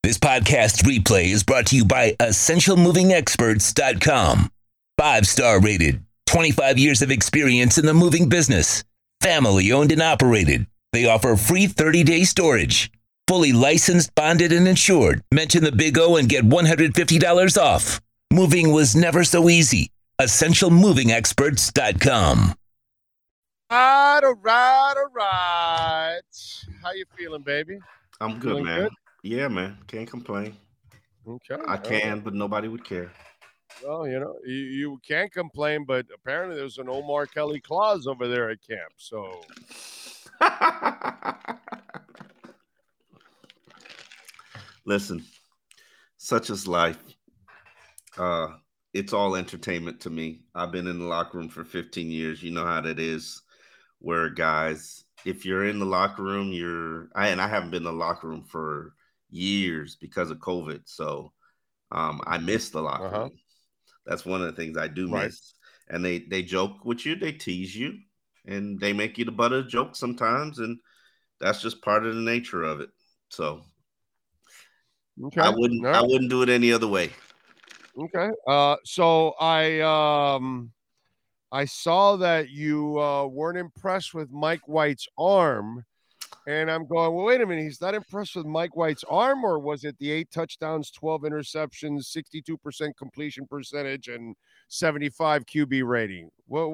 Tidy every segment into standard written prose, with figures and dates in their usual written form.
This podcast replay is brought to you by EssentialMovingExperts.com. 5-star rated, 25 years of experience in the moving business. Family owned and operated. They offer free 30-day storage. Fully licensed, bonded, and insured. Mention the Big O and get $150 off. Moving was never so easy. EssentialMovingExperts.com. All right. How you feeling, baby? I'm good, man. Good? Yeah, man. Can't complain. Okay. I can, but nobody would care. Well, you can't complain, but apparently there's an Omar Kelly clause over there at camp, so. Listen, such is life. It's all entertainment to me. I've been in the locker room for 15 years. You know how that is, where guys, if you're in the locker room, I haven't been in the locker room for years because of COVID. So I miss the locker room. That's one of the things I do miss. And they joke with you, they tease you, and they make you the butt of the joke sometimes. And that's just part of the nature of it. So I wouldn't do it any other way. Okay. So I saw that you weren't impressed with Mike White's arm. And I'm going, well, wait a minute. He's not impressed with Mike White's arm, or was it the 8 touchdowns, 12 interceptions, 62% completion percentage, and 75 QB rating? What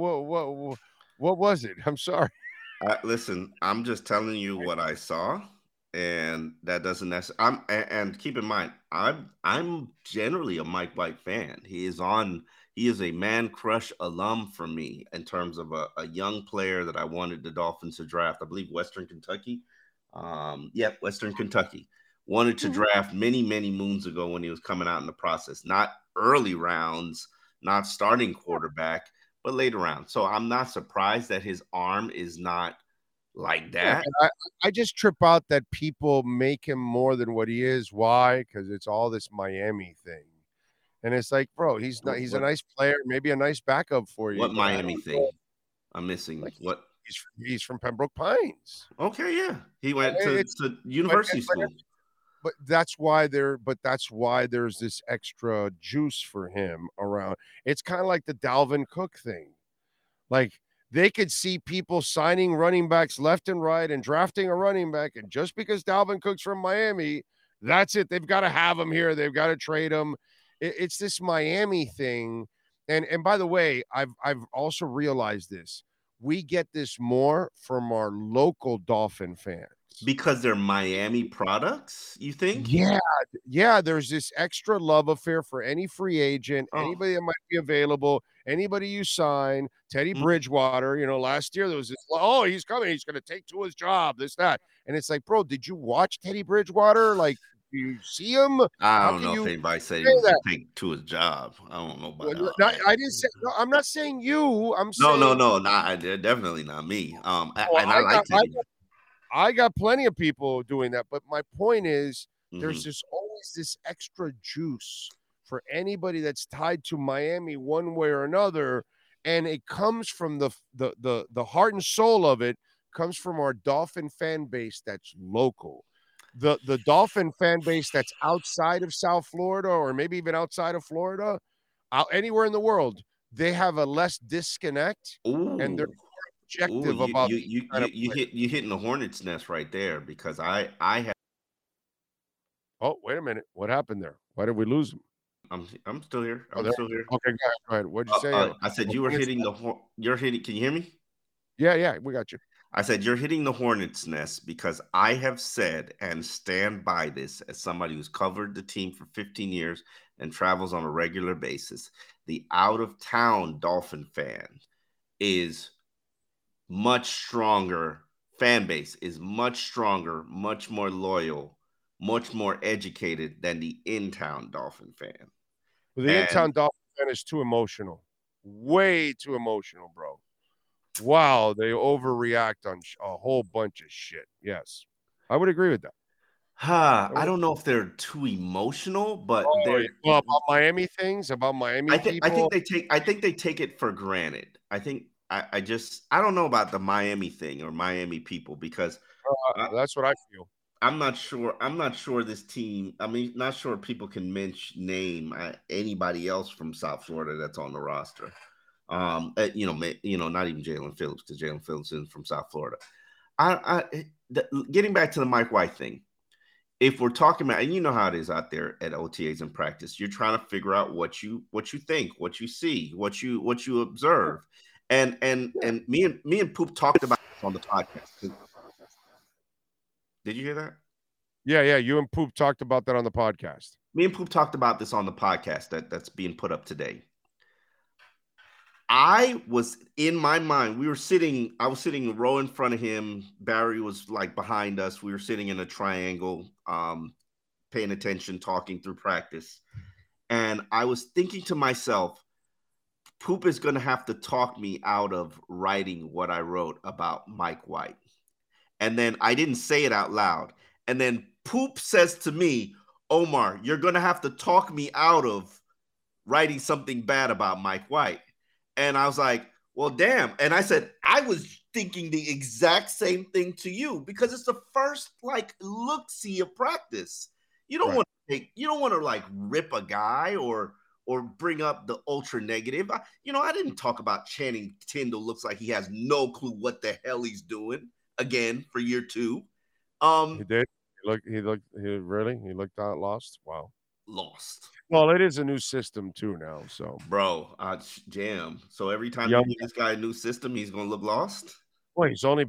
was it? I'm sorry. Listen, I'm just telling you what I saw, and that doesn't necessarily. And keep in mind, I'm generally a Mike White fan. He is a man crush alum for me in terms of a young player that I wanted the Dolphins to draft. I believe Western Kentucky. Western Kentucky. Wanted to draft many, many moons ago when he was coming out in the process. Not early rounds, not starting quarterback, but later rounds. So I'm not surprised that his arm is not like that. Yeah, I just trip out that people make him more than what he is. Why? Because it's all this Miami thing. And it's like, bro, he's a nice player, maybe a nice backup for you. What Miami thing? I'm missing. Like, what? He's from Pembroke Pines. Okay, yeah. He went to university school. But that's why there's this extra juice for him around. It's kind of like the Dalvin Cook thing. Like, they could see people signing running backs left and right and drafting a running back, and just because Dalvin Cook's from Miami, that's it. They've got to have him here. They've got to trade him. It's this Miami thing. And by the way, I've also realized this. We get this more from our local Dolphin fans. Because they're Miami products, you think? Yeah. There's this extra love affair for any free agent, anybody that might be available, anybody you sign. Teddy Bridgewater, last year there was this, he's coming. He's going to take to his job, this, that. And it's like, bro, did you watch Teddy Bridgewater? Like, you see him? I don't know if anybody said he was going to take to his job. I don't know about that. I didn't say. No, I'm not saying you. I'm saying no, definitely not me. I got plenty of people doing that, but my point is, there's always this extra juice for anybody that's tied to Miami one way or another, and it comes from the heart and soul of it comes from our Dolphin fan base that's local. The Dolphin fan base that's outside of South Florida, or maybe even outside of Florida, anywhere in the world, they have a less disconnect. Ooh. And they're more objective about you hitting the hornet's nest right there, because I have. Oh, wait a minute! What happened there? Why did we lose him? I'm still here. Still here. Okay, go ahead. What'd you say? I said you were hitting the horn. You're hitting. Can you hear me? Yeah, we got you. I said you're hitting the hornet's nest, because I have said and stand by this as somebody who's covered the team for 15 years and travels on a regular basis. The out-of-town Dolphin fan is much stronger. Fan base is much stronger, much more loyal, much more educated than the in-town Dolphin fan. Well, the in-town Dolphin fan is too emotional. Way too emotional, bro. Wow, they overreact on a whole bunch of shit. Yes, I would agree with that. I don't know if they're too emotional, but they're about Miami things, about Miami people. I think they take it for granted. I think I don't know about the Miami thing or Miami people, because that's what I feel. I'm not sure. I'm not sure this team. I mean, not sure people can name anybody else from South Florida that's on the roster. Not even Jalen Phillips, because Jalen Phillips is from South Florida. Getting back to the Mike White thing, if we're talking about, and you know how it is out there at OTAs and practice, you're trying to figure out what you think, what you see, what you observe, and me and Poop talked about this on the podcast. Did you hear that? Yeah. You and Poop talked about that on the podcast. Me and Poop talked about this on the podcast that's being put up today. I was in my mind. I was sitting a row in front of him. Barry was like behind us. We were sitting in a triangle, paying attention, talking through practice. And I was thinking to myself, Poop is going to have to talk me out of writing what I wrote about Mike White. And then I didn't say it out loud. And then Poop says to me, Omar, you're going to have to talk me out of writing something bad about Mike White. And I was like, well, damn. And I said, I was thinking the exact same thing to you, because it's the first look-see of practice. You don't want to like rip a guy or bring up the ultra negative. I didn't talk about Channing Tindall looks like he has no clue what the hell he's doing again for year 2. He did. He looked out lost. Wow. Lost. Well, it is a new system too now. So, bro, jam. So every time you give this guy a new system, he's gonna look lost. Well, he's only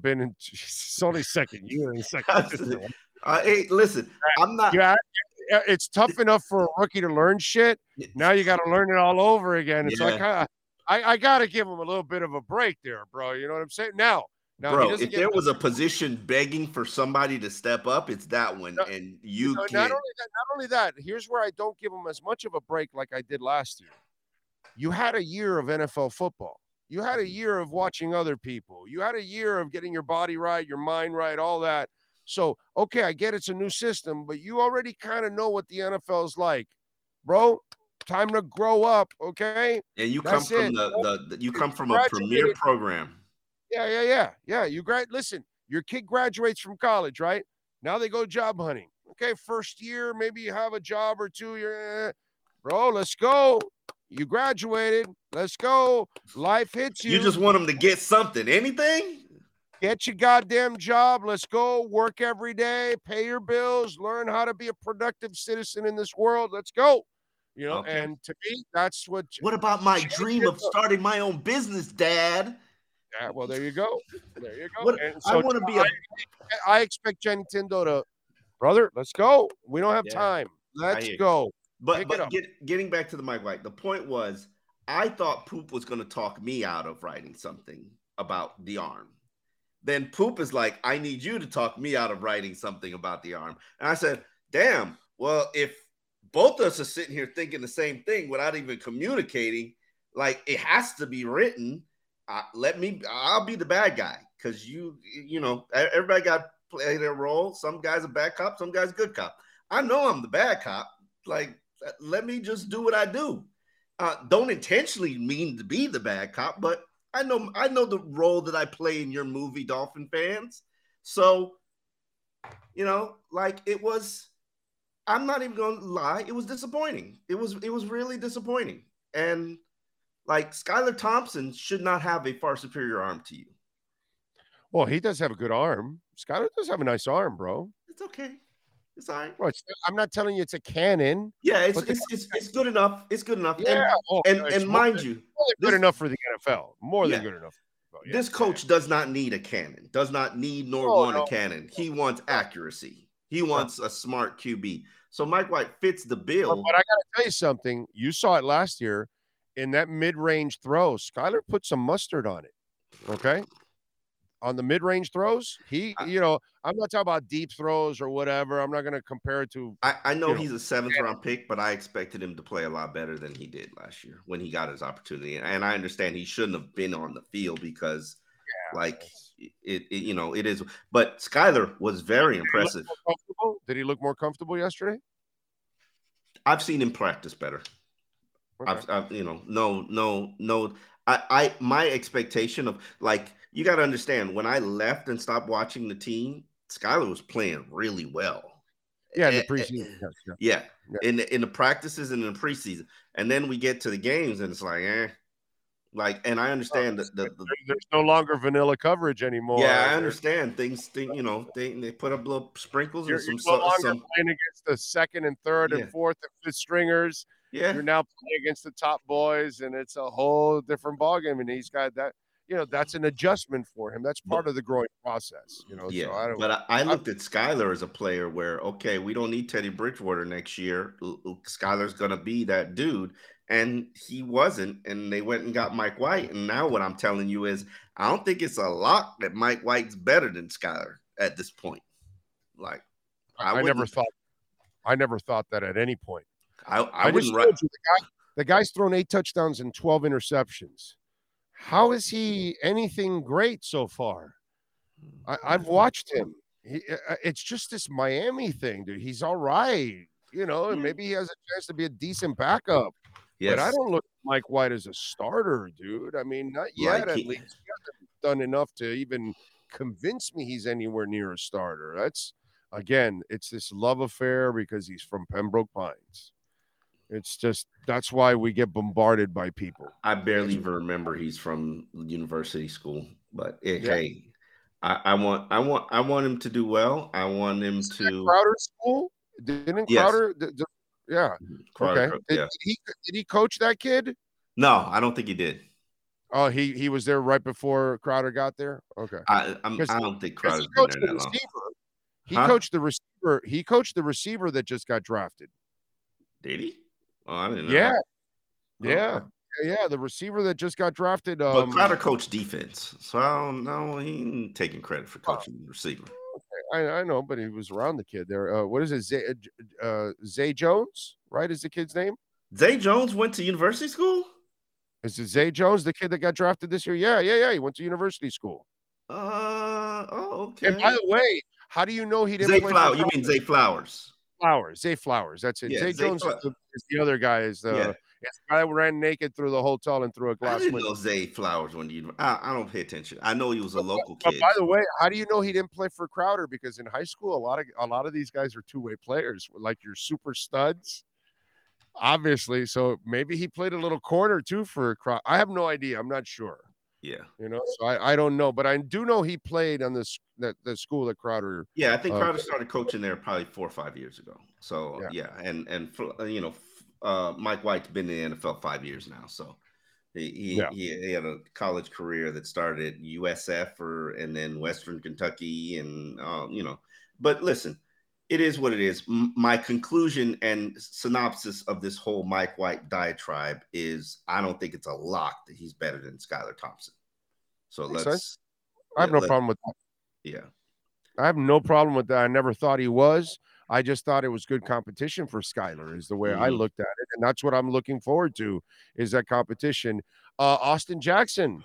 second year in second system. Hey, listen, I'm not. Yeah, it's tough enough for a rookie to learn shit. Now you got to learn it all over again. It's like I got to give him a little bit of a break there, bro. You know what I'm saying? Now, bro, if there was a position begging for somebody to step up, it's that one. And not only that, here's where I don't give him as much of a break like I did last year. You had a year of NFL football. You had a year of watching other people. You had a year of getting your body right, your mind right, all that. So, okay, I get it's a new system, but you already kind of know what the NFL is like, bro. Time to grow up, okay? And you come from a premier program. Yeah. Listen, your kid graduates from college, right? Now they go job hunting. Okay, first year, maybe you have a job or two. Bro, let's go. You graduated. Let's go. Life hits you. You just want them to get something, anything? Get your goddamn job. Let's go. Work every day. Pay your bills. Learn how to be a productive citizen in this world. Let's go. Okay. And to me, that's what. What about my dream of starting my own business, Dad? Yeah, well, there you go. I want to be I expect Channing Tindall to, brother, let's go. We don't have time. Let's go. But getting back to the Mike White, the point was, I thought Poop was going to talk me out of writing something about the arm. Then Poop is like, I need you to talk me out of writing something about the arm. And I said, damn, well, if both of us are sitting here thinking the same thing without even communicating, like it has to be written. I'll be the bad guy, because everybody got to play their role. Some guys are bad cop, some guys good cop. I know I'm the bad cop. Like, let me just do what I do. Don't intentionally mean to be the bad cop, but I know the role that I play in your movie, Dolphin fans. So, it was. I'm not even going to lie. It was disappointing. It was really disappointing. And Skylar Thompson should not have a far superior arm to you. Well, he does have a good arm. Skylar does have a nice arm, bro. It's okay. It's all right. Bro, I'm not telling you it's a cannon. Yeah, it's good enough. It's good enough. Yeah. And mind you, good enough for the NFL. More than good enough. This coach does not need a cannon. Does not need want a cannon. He wants accuracy. He wants a smart QB. So Mike White fits the bill. But I got to tell you something. You saw it last year in that mid-range throw. Skylar put some mustard on it. Okay. On the mid-range throws, I'm not talking about deep throws or whatever. I'm not going to compare it to. I know he's a 7th-round pick, but I expected him to play a lot better than he did last year when he got his opportunity. And I understand he shouldn't have been on the field because, it is. But Skylar was very impressive. Did he look more comfortable yesterday? I've seen him practice better. Okay. My expectation of you got to understand, when I left and stopped watching the team, Skylar was playing really well. Yeah, in the preseason. Yeah. In the practices and in the preseason. And then we get to the games and it's like, and I understand that there's no longer vanilla coverage anymore. Yeah, I understand things. They put up little sprinkles you're and no longer playing against the second and third and fourth and fifth stringers. Yeah, you're now playing against the top boys, and it's a whole different ballgame. And he's got that. That's an adjustment for him. That's part of the growing process. Yeah, so but I looked at Skylar as a player where, okay, we don't need Teddy Bridgewater next year. Skylar's gonna be that dude. And he wasn't, and they went and got Mike White. And now what I'm telling you is I don't think it's a lock that Mike White's better than Skylar at this point. Like I never thought that at any point. I wouldn't write. The guy's thrown 8 touchdowns and 12 interceptions. How is he anything great so far? I've watched him. It's just this Miami thing, dude. He's all right, and maybe he has a chance to be a decent backup. Yes. But I don't look at Mike White as a starter, dude. I mean, not yet. At least he hasn't done enough to even convince me he's anywhere near a starter. It's this love affair because he's from Pembroke Pines. It's just that's why we get bombarded by people. I barely even remember he's from university school, but hey, I want him to do well. I want him to Crowder school. Didn't Crowder? Yeah. Crowder, okay. Did he coach that kid? No, I don't think he did. Oh, he was there right before Crowder got there. Okay. I don't think Crowder's been there that long. He coached the receiver. He coached the receiver that just got drafted. Did he? Oh, I didn't know. Yeah. That. Yeah. Yeah, the receiver that just got drafted. But Crowder coached defense, so I don't know. He ain't taking credit for coaching the receiver. I know, but he was around the kid there. What is it? Zay Jones, right? Is the kid's name? Zay Jones went to university school? Is it Zay Jones, the kid that got drafted this year? Yeah. He went to university school. Okay. And by the way, how do you know he didn't Zay play Flowers? You mean Zay Flowers? Zay Flowers. That's it. Yeah, Zay Jones is the other guy. It's the guy that ran naked through the hotel and through a glass window. I didn't know Zay Flowers when I don't pay attention. I know he was a local kid. But by the way, how do you know he didn't play for Crowder? Because in high school, a lot of these guys are two-way players, like your super studs. Obviously, so maybe he played a little corner too for Crowder. I have no idea. I'm not sure. Yeah, so I don't know, but I do know he played on the school that Crowder. Yeah, I think Crowder started coaching there probably 4 or 5 years ago. So and Mike White's been in the NFL 5 years now. So he had a college career that started at USF and then Western Kentucky and But listen, it is what it is. My conclusion and synopsis of this whole Mike White diatribe is I don't think it's a lock that he's better than Skylar Thompson. So I have no problem with that. Yeah. I have no problem with that. I never thought he was. I just thought it was good competition for Skylar is the way I looked at it. And that's what I'm looking forward to is that competition. Austin Jackson,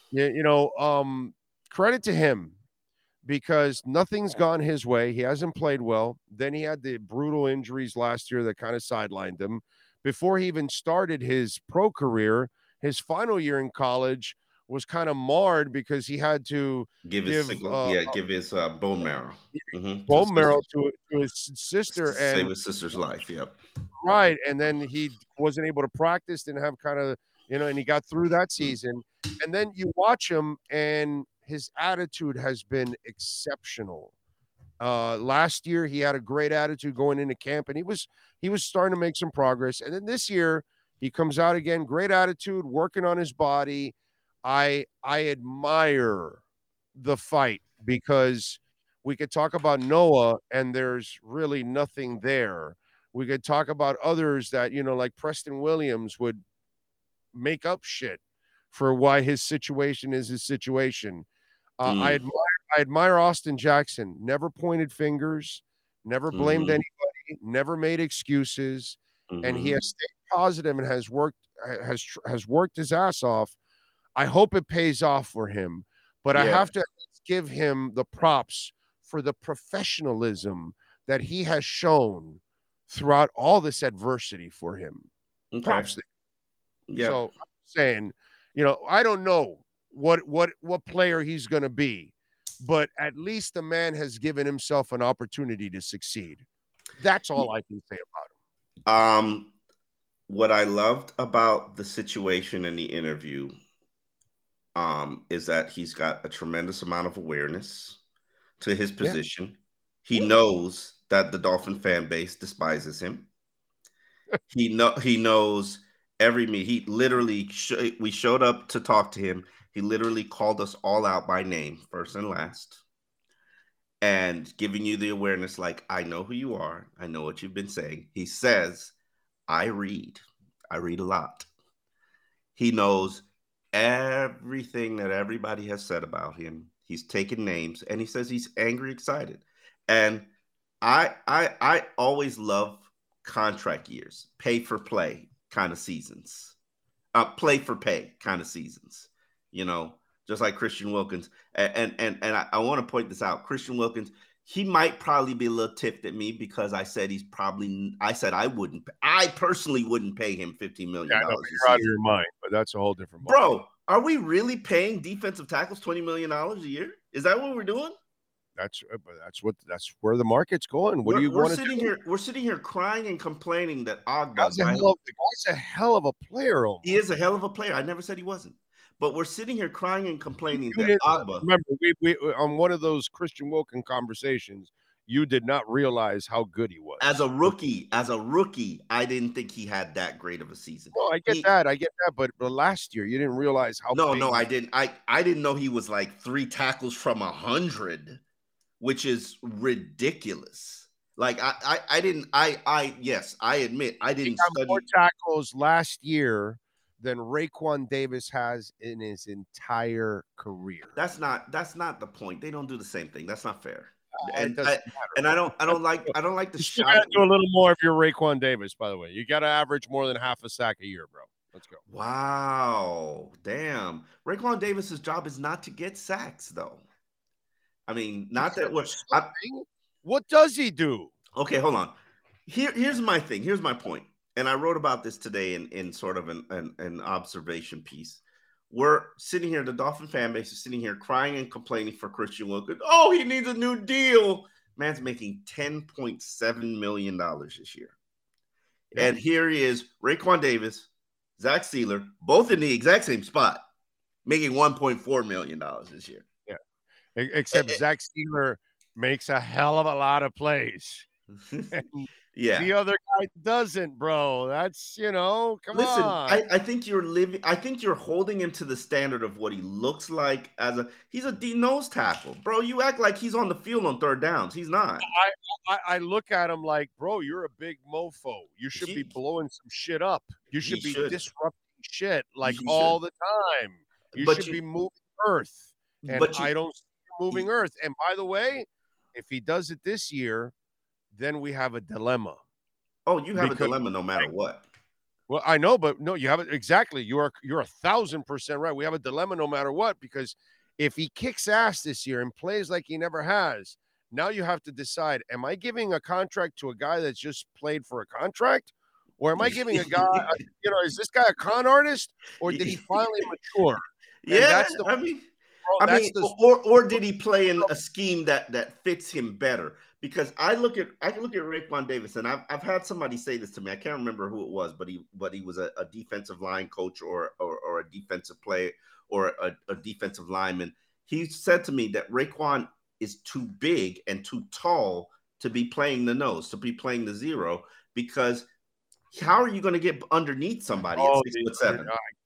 credit to him because nothing's gone his way. He hasn't played well. Then he had the brutal injuries last year that kind of sidelined him. Before he even started his pro career, his final year in college was kind of marred because he had to give his bone marrow, bone marrow to his sister and save his sister's life. Yep. Right, and then he wasn't able to practice, didn't have kind of and he got through that season. And then you watch him, and his attitude has been exceptional. Last year he had a great attitude going into camp, and he was starting to make some progress. And then this year he comes out again, great attitude, working on his body. I admire the fight because we could talk about Noah and there's really nothing there. We could talk about others that, like Preston Williams would make up shit for why his situation is his situation. I admire Austin Jackson, never pointed fingers, never blamed anybody, never made excuses. And he has stayed positive and has worked his ass off. I hope it pays off for him, but I have to give him the props for the professionalism that he has shown throughout all this adversity for him. Okay. Props. Yeah. So I'm saying, I don't know what player he's going to be, but at least the man has given himself an opportunity to succeed. That's all I can say about him. What I loved about the situation in the interview is that he's got a tremendous amount of awareness to his position. He knows that the Dolphin fan base despises him. He knows every meet. He literally we showed up to talk to him. He literally called us all out by name, first and last, and giving you the awareness like, I know who you are. I know what you've been saying. He says, I read a lot. He knows everything that everybody has said about him. He's taken names, and he says he's angry, excited. And I always love contract years, pay for play kind of seasons, play for pay kind of seasons, you know, just like Christian Wilkins. And I want to point this out. Christian Wilkins, he might probably be a little tipped at me because I said I personally wouldn't pay him $15 million. Yeah, you're out of your mind, but that's a whole different ball. Bro, are we really paying defensive tackles $20 million a year? Is that what we're doing? That's where the market's going. What do you want to do? We're sitting here crying and complaining that Ogbah. The guy's a hell of a player. Almost. He is a hell of a player. I never said he wasn't. But we're sitting here crying and complaining that Ogbah. Remember, we on one of those Christian Wilkins conversations, you did not realize how good he was. As a rookie, I didn't think he had that great of a season. Well, I get that. But last year, you didn't realize how. No, I didn't. I didn't know he was like 3 tackles from 100. Which is ridiculous. Like I admit I didn't study more tackles last year than Raekwon Davis has in his entire career. That's not the point. They don't do the same thing. That's not fair. I don't like the shot. You got to do a little more if you're Raekwon Davis. By the way, you got to average more than half a sack a year, bro. Let's go. Wow, damn. Raekwon Davis's job is not to get sacks, though. I mean, not that what does he do? Okay, hold on. Here's my thing. Here's my point. And I wrote about this today in sort of an observation piece. We're sitting here, the Dolphin fan base is sitting here crying and complaining for Christian Wilkins. Oh, he needs a new deal. Man's making $10.7 million this year. Yeah. And here he is, Raekwon Davis, Zach Sieler, both in the exact same spot, making $1.4 million this year. Except Zach Sieler makes a hell of a lot of plays. Yeah. The other guy doesn't, bro. That's, come on. I think you're holding him to the standard of what he looks like he's a nose tackle. Bro, you act like he's on the field on third downs. He's not. I look at him like, bro, you're a big mofo. You should be blowing some shit up. You should be disrupting shit all the time. You should be moving earth. And I don't moving earth. And by the way, if he does it this year, then we have a dilemma. Oh, you have a dilemma no matter what. Well, I know, but no, you have it exactly. You're 1,000% right. We have a dilemma no matter what, because if he kicks ass this year and plays like he never has, now you have to decide, am I giving a contract to a guy that's just played for a contract? Or am I giving a guy, is this guy a con artist, or did he finally mature? Or did he play in a scheme that fits him better? Because I look at Raekwon Davis, and I've had somebody say this to me. I can't remember who it was, but he was a defensive line coach or a defensive player or a defensive lineman. He said to me that Raekwon is too big and too tall to be playing the nose, to be playing the zero, because how are you going to get underneath somebody at 6'7"?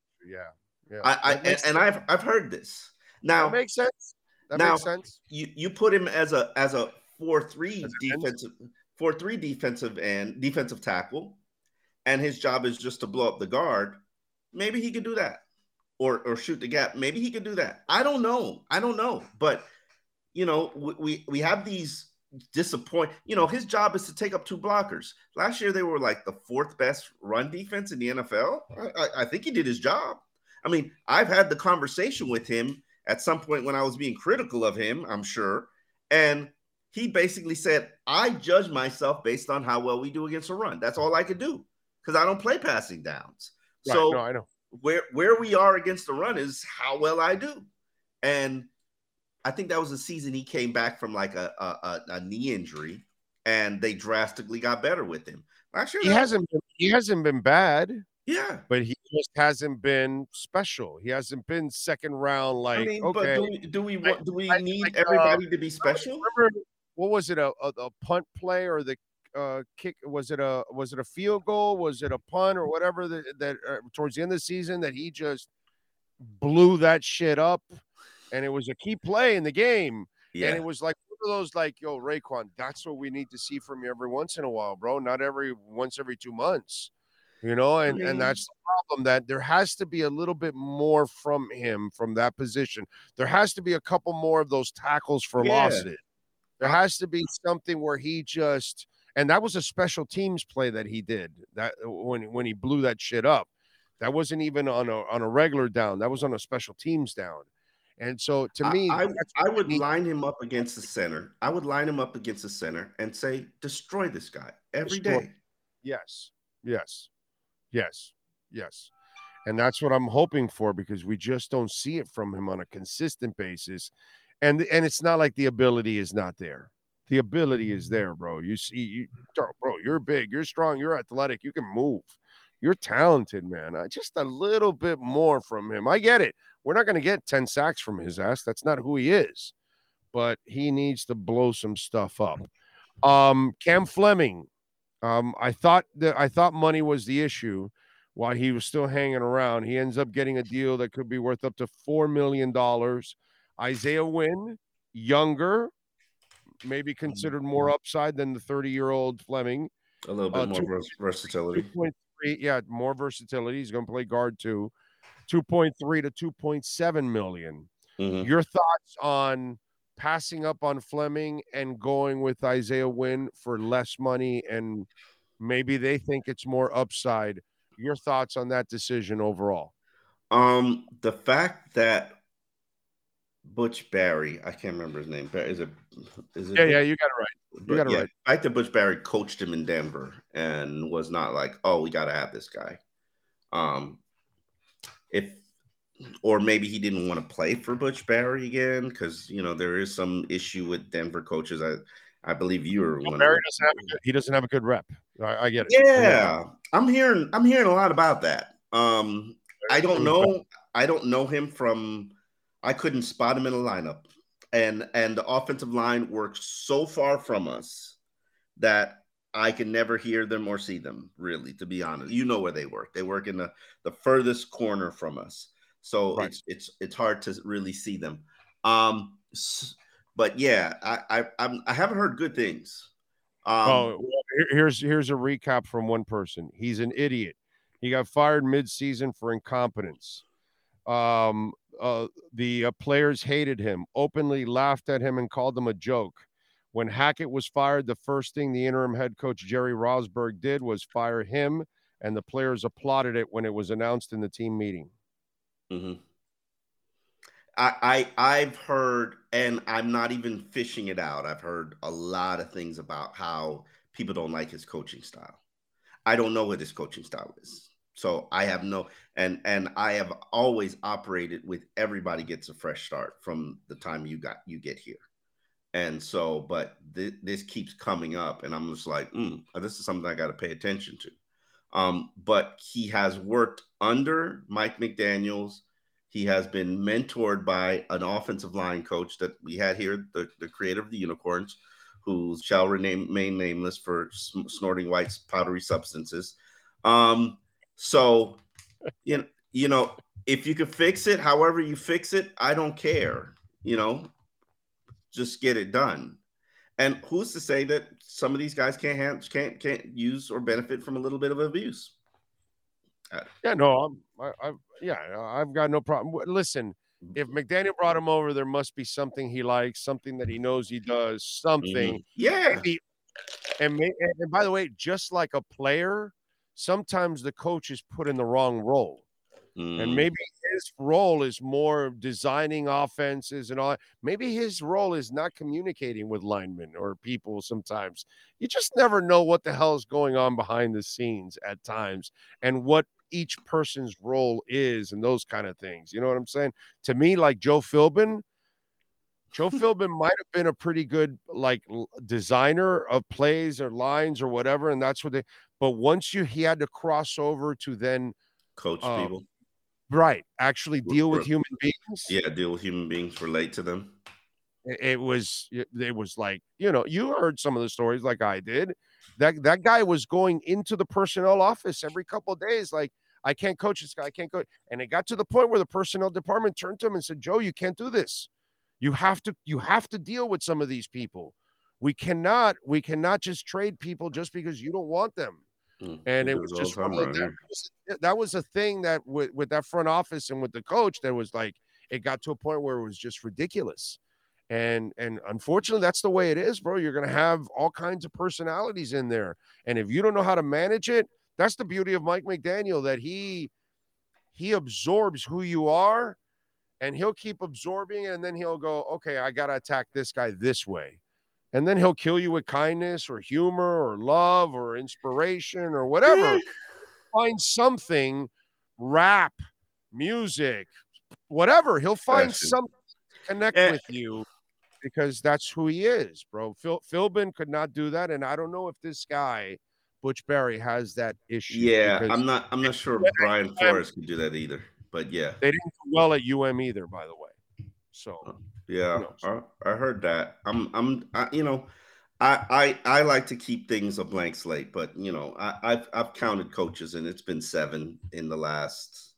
Yeah. I've heard this. Now that makes sense. Makes sense. You put him as a 4-3 defensive tackle, and his job is just to blow up the guard. Maybe he could do that, or shoot the gap. Maybe he could do that. I don't know. But we have these disappoint. His job is to take up 2 blockers. Last year they were like the 4th best run defense in the NFL. I think he did his job. I mean, I've had the conversation with him at some point when I was being critical of him, I'm sure. And he basically said, I judge myself based on how well we do against a run. That's all I could do because I don't play passing downs. Right, so I know. Where we are against the run is how well I do. And I think that was the season he came back from like a knee injury, and they drastically got better with him. Last year, He hasn't been bad, yeah. but he just hasn't been special. He hasn't been second round. I Like, mean, but okay, do we need like, everybody to be special? remember what was it? A punt play or the kick? Was it a field goal? Was it a punt or whatever that towards the end of the season that he just blew that shit up, and it was a key play in the game, and Yeah, it was like one of those like, yo, Raekwon, that's what we need to see from you every once in a while, bro. Not once every 2 months, I and mean, that's the problem, that there has to be a little bit more from him from that position. There has to be a couple more of those tackles for yeah. losses. There has to be something where he just, and that was a special teams play that he did that when he blew that shit up. That wasn't even on a regular down. That was on a special teams down. And so to I, me, I that's I what would they need line him up against the center. I would line him up against the center and say, destroy this guy to every destroy. day. Yes, yes, yes, yes. And that's what I'm hoping for, because we just don't see it from him on a consistent basis. And it's not like the ability is not there. The ability is there, bro. You see, bro, you're big, you're strong, you're athletic, you can move. You're talented, man. Just a little bit more from him. I get it. We're not going to get 10 sacks from his ass. That's not who he is. But he needs to blow some stuff up. Cam Fleming. I thought money was the issue while he was still hanging around. He ends up getting a deal that could be worth up to $4 million. Isaiah Wynn, younger, maybe considered more upside than the 30-year-old Fleming. A little bit more versatility. 2.3, yeah, more versatility. He's going to play guard too. 2.3 to 2.7 million. Mm-hmm. Your thoughts on passing up on Fleming and going with Isaiah Wynn for less money, and maybe they think it's more upside. Your thoughts on that decision overall? The fact that Butch Barry, I can't remember his name. Is it? Yeah, you got it right. You got it right. The fact that Butch Barry coached him in Denver and was not like, oh, we got to have this guy. Or maybe he didn't want to play for Butch Barry again because there is some issue with Denver coaches. I believe you were one. Barry doesn't have a good rep. I get it. Yeah, I'm hearing a lot about that. I don't know him from. I couldn't spot him in a lineup, and the offensive line works so far from us that I can never hear them or see them. Really, to be honest, you know where they work. They work in the furthest corner from us. So right. it's hard to really see them. But yeah, I haven't heard good things. Here's a recap from one person. He's an idiot. He got fired mid-season for incompetence. The players hated him, openly laughed at him, and called him a joke. When Hackett was fired, the first thing the interim head coach Jerry Rosburg did was fire him, and the players applauded it when it was announced in the team meeting. Mm-hmm. I've heard, and I'm not even fishing it out. I've heard a lot of things about how people don't like his coaching style. I don't know what his coaching style is. So I have no, and I have always operated with everybody gets a fresh start from the time you get here. And so, but this keeps coming up, and I'm just like, this is something I got to pay attention to. But he has worked under Mike McDaniels. He has been mentored by an offensive line coach that we had here, the creator of the Unicorns, who shall remain nameless for snorting white powdery substances. So, if you could fix it, however you fix it, I don't care. Just get it done. And who's to say that some of these guys can't use or benefit from a little bit of abuse? Yeah, no, I've got no problem. Listen, if McDaniel brought him over, there must be something he likes, something that he knows he does, something. Mm-hmm. Yeah. Maybe, and by the way, just like a player, sometimes the coach is put in the wrong role. And maybe his role is more designing offenses and all. Maybe his role is not communicating with linemen or people sometimes. You just never know what the hell is going on behind the scenes at times and what each person's role is and those kind of things. You know what I'm saying? To me, like Joe Philbin, Joe Philbin might have been a pretty good designer of plays or lines or whatever, and that's what they. But once he had to cross over to then Coach people. Right. Actually deal with human beings. Yeah, deal with human beings, relate to them. It was like, you heard some of the stories like I did. That guy was going into the personnel office every couple of days, like, I can't coach this guy. I can't go. And it got to the point where the personnel department turned to him and said, Joe, you can't do this. You have to deal with some of these people. We cannot just trade people just because you don't want them. And it was just that was a thing that with that front office and with the coach, that was like, it got to a point where it was just ridiculous. And unfortunately, that's the way it is, bro. You're going to have all kinds of personalities in there. And if you don't know how to manage it, that's the beauty of Mike McDaniel, that he absorbs who you are, and he'll keep absorbing, and then he'll go, okay, I got to attack this guy this way. And then he'll kill you with kindness or humor or love or inspiration or whatever. Find something, rap, music, whatever. He'll find something to connect with you, because that's who he is, bro. Philbin could not do that, and I don't know if this guy, Butch Barry, has that issue. Yeah, I'm not sure Brian Flores could do that either. But yeah, they didn't do well at either, by the way. So yeah, I heard that. I like to keep things a blank slate, but I've counted coaches, and it's been 7 in the last,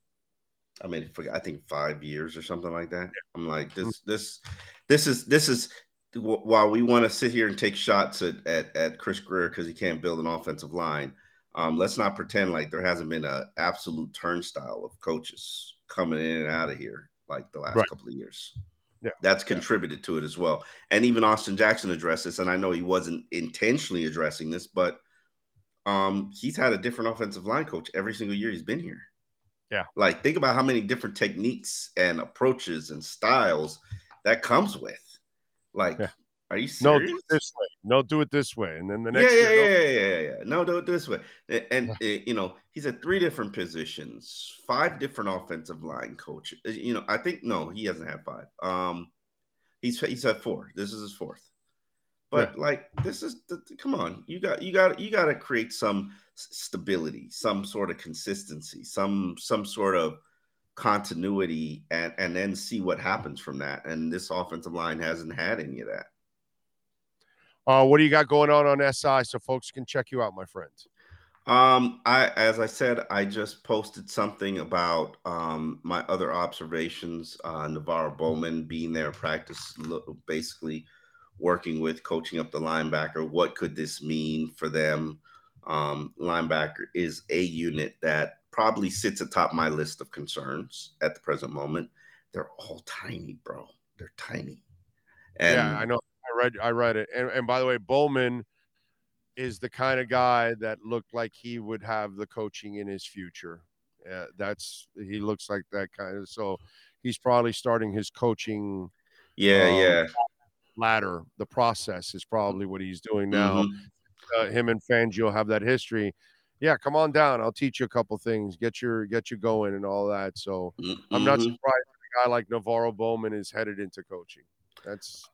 I think 5 years or something like that. I'm like, this is while we want to sit here and take shots at Chris Grier because he can't build an offensive line. Let's not pretend like there hasn't been an absolute turnstile of coaches coming in and out of here like the last couple of years. Yeah, that's contributed to it as well. And even Austin Jackson addressed this, and I know he wasn't intentionally addressing this, but he's had a different offensive line coach every single year he's been here. Yeah. Like, think about how many different techniques and approaches and styles that comes with. Like, are you serious? No, do it this way. No, do it this way. And then the next year. No, do it this way. And, he's at 3 different positions, 5 different offensive line coaches. I think, no, he hasn't had 5. He's had 4. This is his 4th. But this is come on. You got to create some stability, some sort of consistency, some sort of continuity, and then see what happens from that. And this offensive line hasn't had any of that. What do you got going on SI so folks can check you out, my friend? As I said, I just posted something about my other observations. NaVorro Bowman being there, practice, basically working with, coaching up the linebacker. What could this mean for them? Linebacker is a unit that probably sits atop my list of concerns at the present moment. They're all tiny, bro. They're tiny. And yeah, I know. I read it. And by the way, Bowman is the kind of guy that looked like he would have the coaching in his future. He looks like that kind of. So he's probably starting his coaching. Ladder. The process is probably what he's doing now. Him and Fangio have that history. Yeah, come on down. I'll teach you a couple things. Get you going and all that. So I'm not surprised a guy like NaVorro Bowman is headed into coaching. That's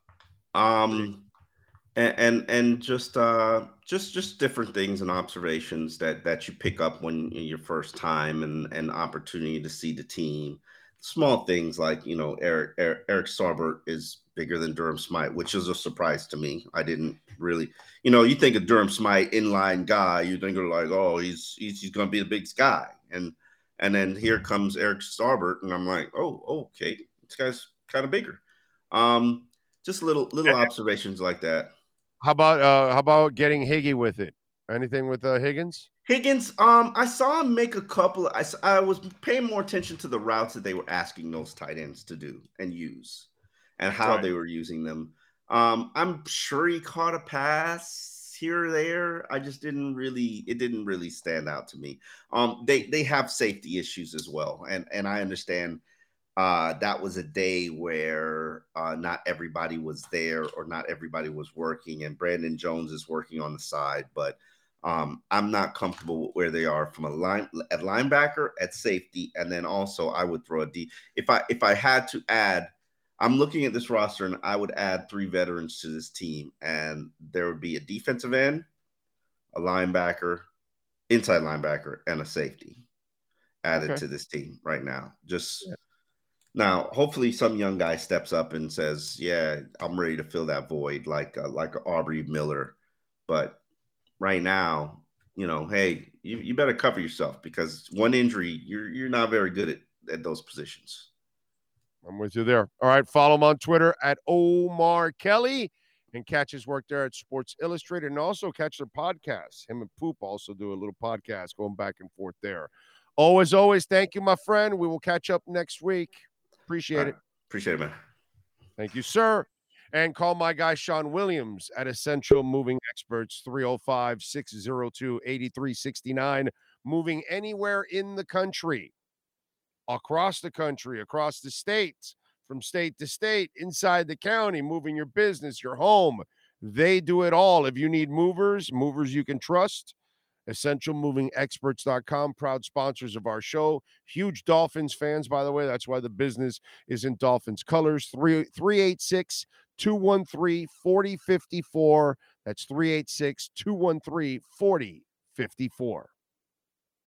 and just different things and observations that you pick up when your first time and opportunity to see the team. Small things like, Eric Saubert is bigger than Durham Smythe, which is a surprise to me. I didn't really, you think of Durham Smythe inline guy, you think of like, oh, he's going to be the biggest guy. And then here comes Eric Saubert, and I'm like, oh, okay, this guy's kind of bigger. Just little observations like that. How about getting Higgy with it? Anything with Higgins? Higgins, I saw him make a couple. I was paying more attention to the routes that they were asking those tight ends to do and use, and how they were using them. I'm sure he caught a pass here or there. It didn't really stand out to me. They have safety issues as well, and I understand that was a day where not everybody was there or not everybody was working, and Brandon Jones is working on the side, but I'm not comfortable with where they are from at linebacker, at safety, and then also I would throw a D. If I had to add, I'm looking at this roster, and I would add 3 veterans to this team, and there would be a defensive end, a linebacker, inside linebacker, and a safety added to this team right now. Now, hopefully, some young guy steps up and says, "Yeah, I'm ready to fill that void," like Aubrey Miller. But right now, hey, you better cover yourself, because one injury, you're not very good at those positions. I'm with you there. All right, follow him on Twitter at Omar Kelly, and catch his work there at Sports Illustrated, and also catch their podcasts. Him and Poop also do a little podcast going back and forth there. As always, thank you, my friend. We will catch up next week. Appreciate it. Appreciate it, man. Thank you, sir. And call my guy Sean Williams at Essential Moving Experts, 305-602-8369. Moving anywhere in the country, across the country, across the states, from state to state, inside the county, moving your business, your home. They do it all. If you need movers you can trust, EssentialMovingExperts.com, proud sponsors of our show. Huge Dolphins fans, by the way. That's why the business is in Dolphins colors. 386-213-4054. That's 386-213-4054.